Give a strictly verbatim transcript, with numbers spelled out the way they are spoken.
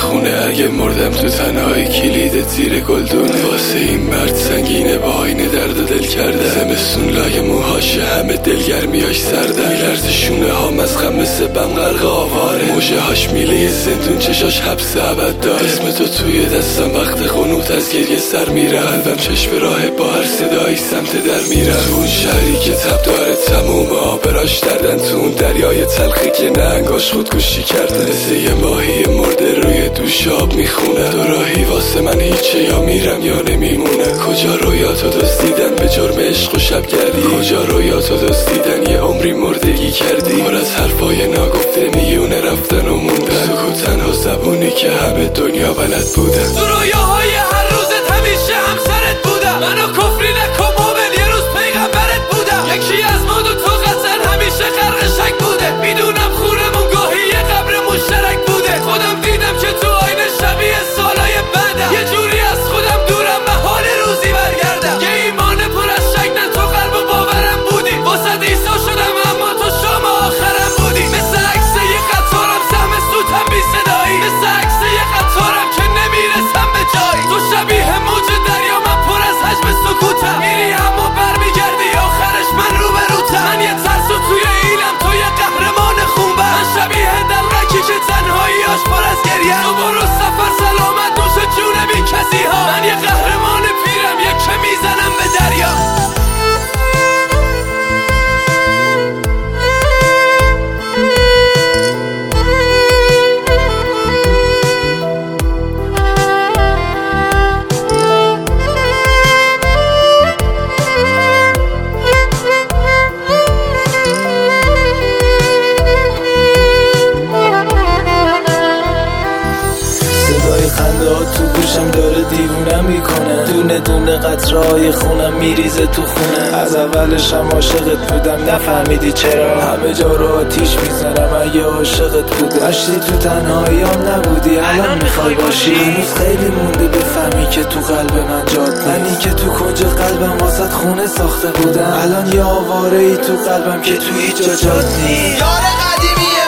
خونه. اگه مردم تو تنهایی کلید زیر گلدونه. واسه این مرد سنگینه با آینه درد و دل کرده. زمستون لای موهاشه همه دلگرمیاش سرده. میلرزه شونه ها از غم مثل بم غرق آواره. موجه هاش میله زندون چشاش حبس ابد داره. اسم تو توی دستم وقت قنوت از گریه سر میره. قلبم چشم راه با هر صدایی سمت در میره. تو اون شهری که تب داره تموم آبراش دردن. تو اون دریای تلخی که نهنگاش خودکشی کرده. مثل یه ماهی مرده روی دوش آب میخونه. تو راهی واسه من هیچه یا میرم یا نمیمونه. کجا رویاتو دزدیدن به جرم عشق و شبگردی. کجا رویاتو دزدیدن یه عمری مردگی کردی. پر از حرفای ناگفته میونه رفتن و موندن. سکوت تنها زبونی که همه دنیا بلد بودن. تو رویاهای هر روزت همیشه همسرت بودم. منو کفری نکن مومن یه روز پیغمبرت بودم. یکی از ما دو تا قطر همیشه غرق شک بوده. میدونم خونمون گاهی یه قبر مشترک بوده. خودم دیدم که تو آینه شبیه سالای بعدم. یه جوری از خودم دورم محال روزی برگردم. که ایمان پر از شک نه تو قلب و باورم بودی. واسه ایسا شدم اما تو شام آخرم بودی. مثل عکس یه قطارم سهم سوتم بی صدایی. مثل عکس یه قطارم که نمیرسم به جایی. تو شبیه موج دریا من پر از حجم سکوتم. میری اما برمیگردی آخرش من روبروتم. من یه ترسو توی ایلم تو یه قهرمان خونبر. من شبیه دلغکی که تنهاییاش پر از گریه. تو برو سفر سلامت نوش جون بی کسی ها. من یه قهرمان پیرم یک که میزنم به دریا. تو گوشم داره دیوونم میکنه. دونه دونه قطرهای خونم میریزه تو خونه. از اولش هم عاشقت بودم نفهمیدی چرا. همه جا رو آتیش میزنم اگه عاشقت بودم. داشتی تو تنهاییام نبودی الان میخوای باشی. هنوز خیلی مونده بفهمی که تو قلب من جات. منی که تو کنج قلبم واسط خونه ساخته بودم. الان یه آواره ای تو قلبم که تو هیچ جا جات نیست. یار قدیمی